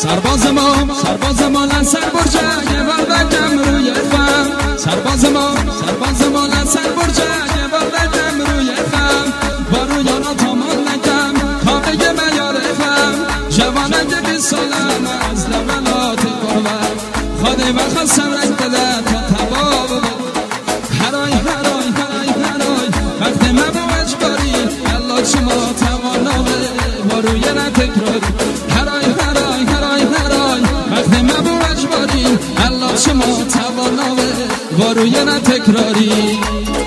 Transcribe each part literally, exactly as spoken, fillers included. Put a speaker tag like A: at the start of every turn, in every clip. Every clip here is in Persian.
A: سرباز ما سرباز ما لسر برجه یه بردکم روی خم سرباز ما سرباز ما لسر برجه یه بردکم روی خم بارو یانا تامان نکم کابه میار خم جوانه که بیس سالم از لولات قوم خاده و خواستم رنگ بده تا تباب هرای هرای هرای هرای وقت مبو اجباری الله شما توانامه باروی نتکراری هرای هرای هرای هرای وقت مبو اجباری الله شما توانامه باروی نتکراری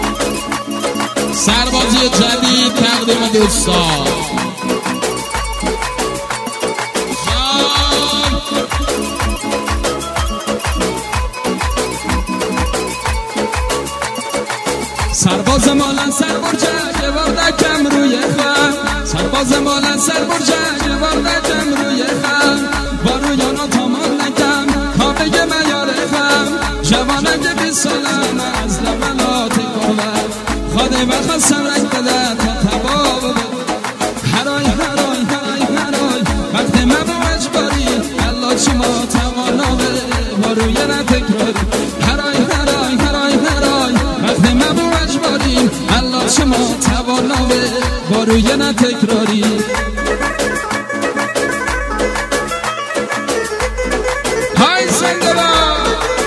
A: سربازی جدید تقدیم دوستان سرباز مالن سر برجه یه بردکم روی خم سرباز مالن سر برجه یه بردکم روی خم بارو یانا تامان نکم کابه میار خم جوانه که بیس سالم از لولات قوم خاده و خواستم رنگ بده تا تباب هرای هرای هرای هرای وقت مبو اجباری الله شما توانامه باروی نتکراری هرای هرای هرای هرای وقت مبو اجباری الله شما توانامه باروی نتکراری های زنده‌باد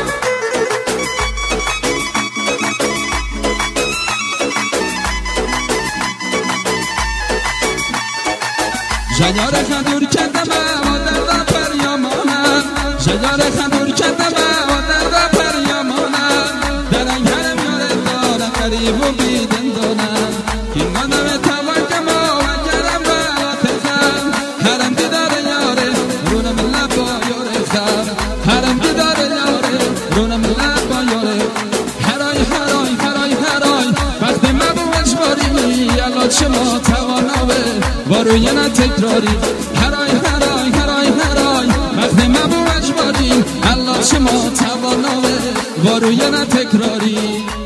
A: جیار خدور کردم و درد پریامانم جیار خدور کردم و درد پریامانم درنگ هرم یاره دارم قریب و بیدن دارم این قدم توکم و گرم و آتخم هرم دیدار یاره رونم لبا یاره خم هرم دیدار یاره رونم لبا یاره هرای هرای هرای هرای وقت مبو اجباری الله شما توانامه باروی نتکراری هرای هرای هرای هرای وقت مبو اجباری الله شما توانامه باروی نتکراری